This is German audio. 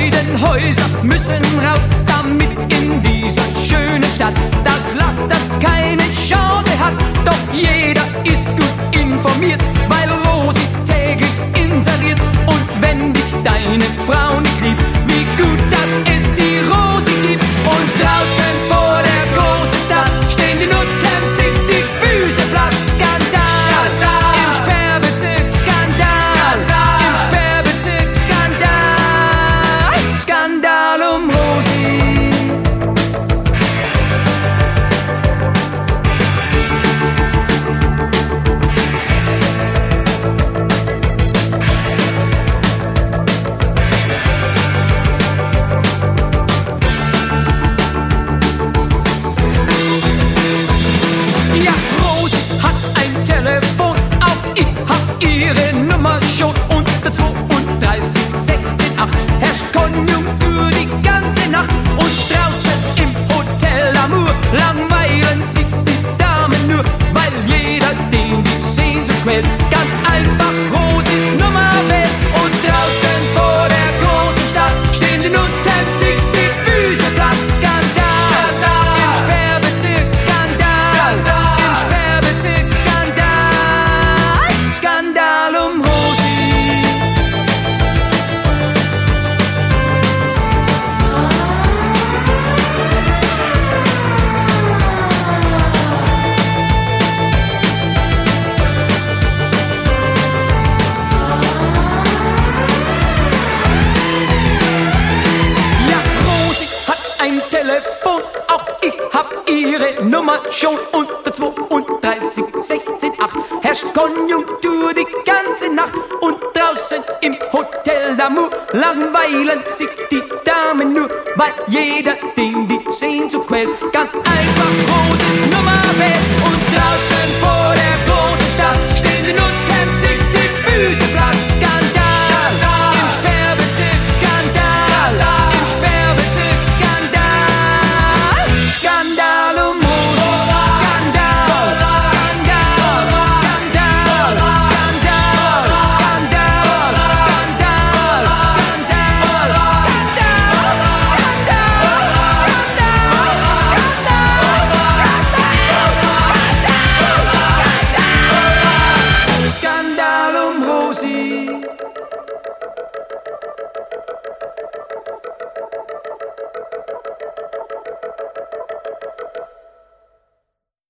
beiden Häuser müssen raus, damit in dieser schönen Stadt das Laster keine Chance hat. Doch jeder ist gut informiert, weil Rosi täglich inseriert. Und wenn dich deine Frau nicht liebt, wie gut, dass es die Rosi gibt. Und draußen vor der großen Stadt stehen die Nutten, sich die Füße platt. Skandal, im Sperrbezirk, Skandal, im Sperrbezirk, Skandal, Skandal um Rosi. Ja, Rosi hat ein Telefon, auch ich hab ihre Nummer schon. Unter 32 16 8 herrscht Konjunktur die ganze Nacht. Und draußen im Hotel Amour langweilen sich die Damen nur, weil jeder den die Sehnsucht quält, ganz einfach Rosis Nummer wählt. Und draußen vor der großen Stadt stehen die Nutten, sich die Füße platt. Skandal, im Sperrbezirk, Skandal, im Sperrbezirk, Skandal, Skandal um Rosi. Ja, Rosi hat ein Telefon, auch ich hab ihre Nummer schon. Unter 32 16 8 herrscht Konjunktur die ganze Nacht. Und draußen im Hotel d'Amour langweilen sich die Damen nur, weil jeder den die Sehnsucht quält, ganz einfach Rosis Nummer wählt. Und draußen